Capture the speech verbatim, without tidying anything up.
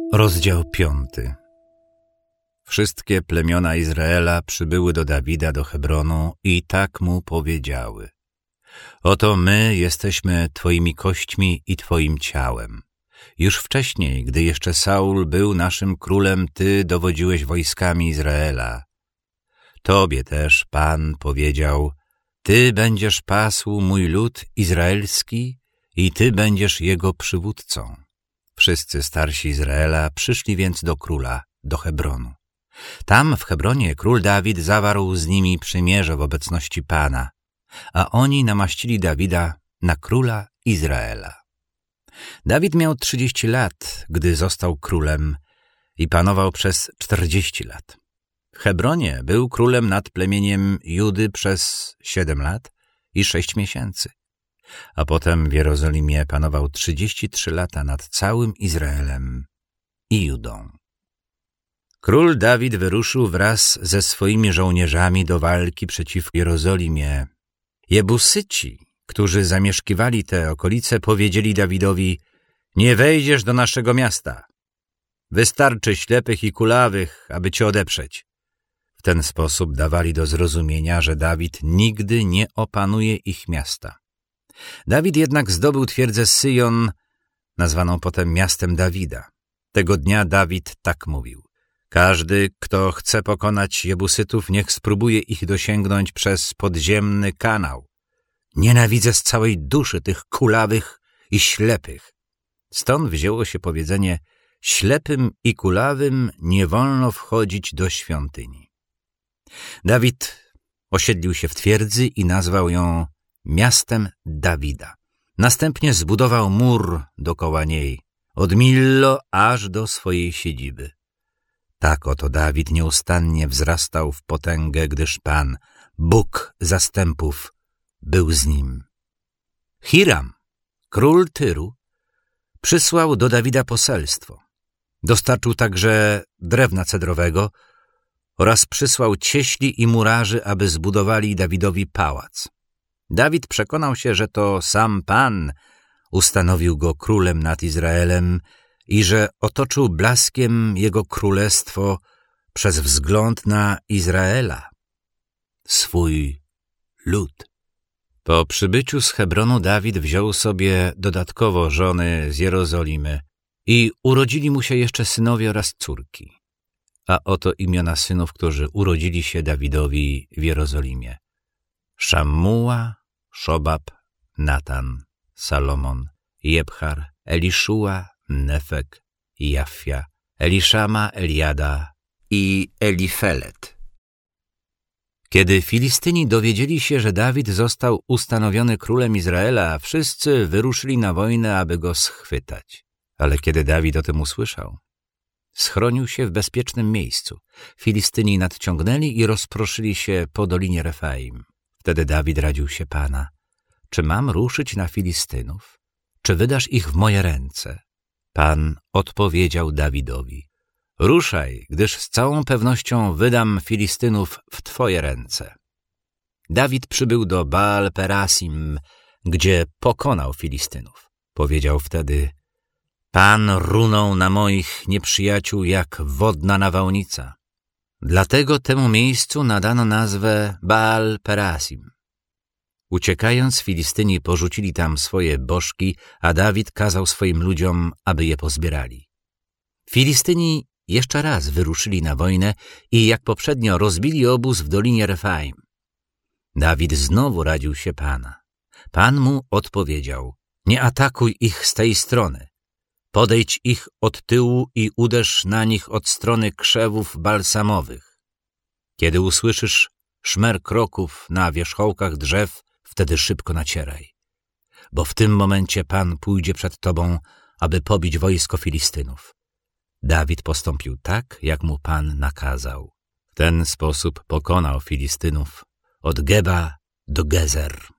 Rozdział piąty. Wszystkie plemiona Izraela przybyły do Dawida do Hebronu i tak mu powiedziały: Oto my jesteśmy twoimi kośćmi i twoim ciałem. Już wcześniej, gdy jeszcze Saul był naszym królem, ty dowodziłeś wojskami Izraela. Tobie też Pan powiedział: Ty będziesz pasł mój lud izraelski i ty będziesz jego przywódcą. Wszyscy starsi Izraela przyszli więc do króla, do Hebronu. Tam w Hebronie król Dawid zawarł z nimi przymierze w obecności Pana, a oni namaścili Dawida na króla Izraela. Dawid miał trzydzieści lat, gdy został królem i panował przez czterdzieści lat. W Hebronie był królem nad plemieniem Judy przez siedem lat i sześć miesięcy, a potem w Jerozolimie panował trzydzieści trzy lata nad całym Izraelem i Judą. Król Dawid wyruszył wraz ze swoimi żołnierzami do walki przeciw Jerozolimie. Jebusyci, którzy zamieszkiwali te okolice, powiedzieli Dawidowi: Nie wejdziesz do naszego miasta. Wystarczy ślepych i kulawych, aby cię odeprzeć. W ten sposób dawali do zrozumienia, że Dawid nigdy nie opanuje ich miasta. Dawid jednak zdobył twierdzę Syjon, nazwaną potem miastem Dawida. Tego dnia Dawid tak mówił: Każdy, kto chce pokonać Jebusytów, niech spróbuje ich dosięgnąć przez podziemny kanał. Nienawidzę z całej duszy tych kulawych i ślepych. Stąd wzięło się powiedzenie: ślepym i kulawym nie wolno wchodzić do świątyni. Dawid osiedlił się w twierdzy i nazwał ją miastem Dawida. Następnie zbudował mur dokoła niej, od Millo aż do swojej siedziby. Tak oto Dawid nieustannie wzrastał w potęgę, gdyż Pan, Bóg zastępów, był z nim. Hiram, król Tyru, przysłał do Dawida poselstwo. Dostarczył także drewna cedrowego oraz przysłał cieśli i murarzy, aby zbudowali Dawidowi pałac. Dawid przekonał się, że to sam Pan ustanowił go królem nad Izraelem i że otoczył blaskiem jego królestwo przez wzgląd na Izraela, swój lud. Po przybyciu z Hebronu Dawid wziął sobie dodatkowo żony z Jerozolimy i urodzili mu się jeszcze synowie oraz córki. A oto imiona synów, którzy urodzili się Dawidowi w Jerozolimie: Szammuła, Szobab, Natan, Salomon, Jebchar, Eliszua, Nefek, Jaffia, Eliszama, Eliada i Elifelet. Kiedy Filistyni dowiedzieli się, że Dawid został ustanowiony królem Izraela, wszyscy wyruszyli na wojnę, aby go schwytać. Ale kiedy Dawid o tym usłyszał, schronił się w bezpiecznym miejscu. Filistyni nadciągnęli i rozproszyli się po dolinie Refaim. Wtedy Dawid radził się Pana: czy mam ruszyć na Filistynów? Czy wydasz ich w moje ręce? Pan odpowiedział Dawidowi: ruszaj, gdyż z całą pewnością wydam Filistynów w twoje ręce. Dawid przybył do Baal Perasim, gdzie pokonał Filistynów. Powiedział wtedy: Pan runął na moich nieprzyjaciół jak wodna nawałnica. Dlatego temu miejscu nadano nazwę Baal Perasim. Uciekając, Filistyni porzucili tam swoje bożki, a Dawid kazał swoim ludziom, aby je pozbierali. Filistyni jeszcze raz wyruszyli na wojnę i jak poprzednio rozbili obóz w dolinie Refaim. Dawid znowu radził się Pana. Pan mu odpowiedział: nie atakuj ich z tej strony. Podejdź ich od tyłu i uderz na nich od strony krzewów balsamowych. Kiedy usłyszysz szmer kroków na wierzchołkach drzew, wtedy szybko nacieraj, bo w tym momencie Pan pójdzie przed tobą, aby pobić wojsko Filistynów. Dawid postąpił tak, jak mu Pan nakazał. W ten sposób pokonał Filistynów od Geba do Gezer.